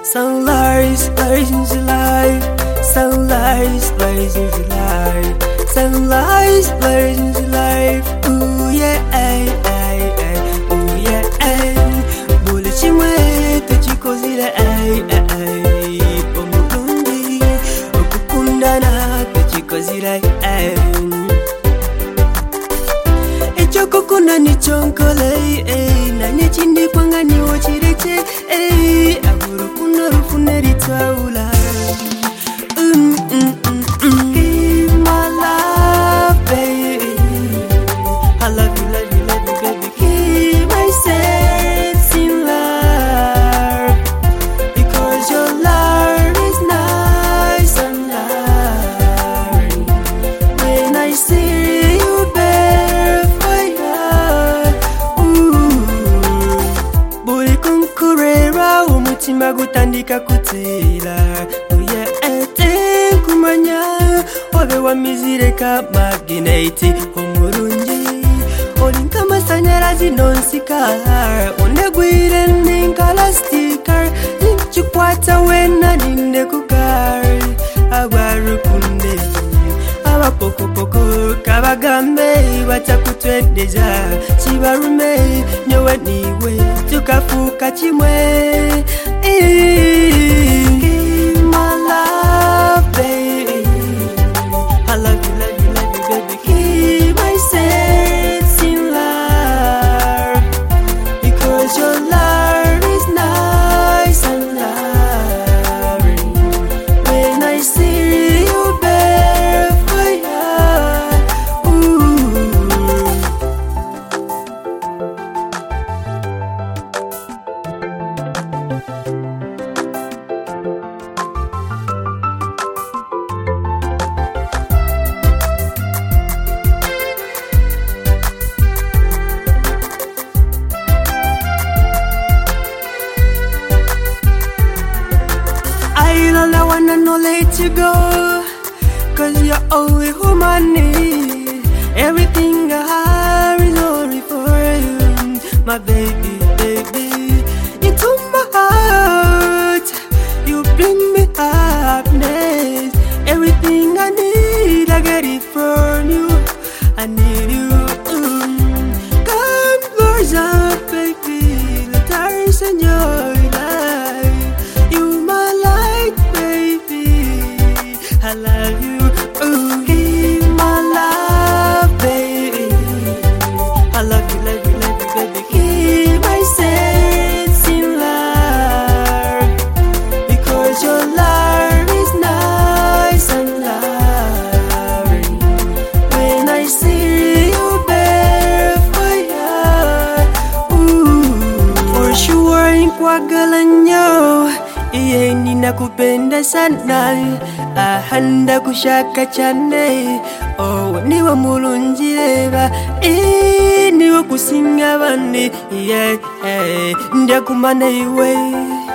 Sunrise, blazing July. Sunrise, blazing July. Sunrise, blazing July. Ooh yeah, ay, ay, ay. Ooh yeah, ay. Bule chimwe tuchikozile ay, ay, ay. Pomulundi okukundana tuchikozile ay. Echokukunda ni chonkole ay. Nanye chindi kwanga ni wochirete ay. Aguru kuno rufune ritwaula. Give my love, baby. I love you, love you, love you, baby. Give my sense in love, because your love is nice and loving. When I see you bare fire, buli kunkurera umutima gutandika kutila. Wabe wamizire ka magneti umurungi olinka masanyarazi nonsika unegwire ninkala sticker nchikwata wena ninde kugari abarukunde abapokopoko kabagambe batakutwendeja chibarume nyowe niwe tukafuka chimwe. I wanna not let you go, 'cause you're only whom I need. Everything I have is only for you, my baby, baby. Into my heart, you bring me happiness. Everything I need, I get it from you. I need you. Come closer, baby. Let us enjoy life. You my light, I love you, ooh. Give my love, baby. I love you, love you, love you, baby. Give my sense in love, because your love is nice and loving. When I see you bare fire, ooh. For sure, inkwagalanyo. Iye ninakupenda sana, ahanda kushaka chane. Oh, niwe mulunjireba, niwe kusinga bandi. Yeah, ndakumana iwe.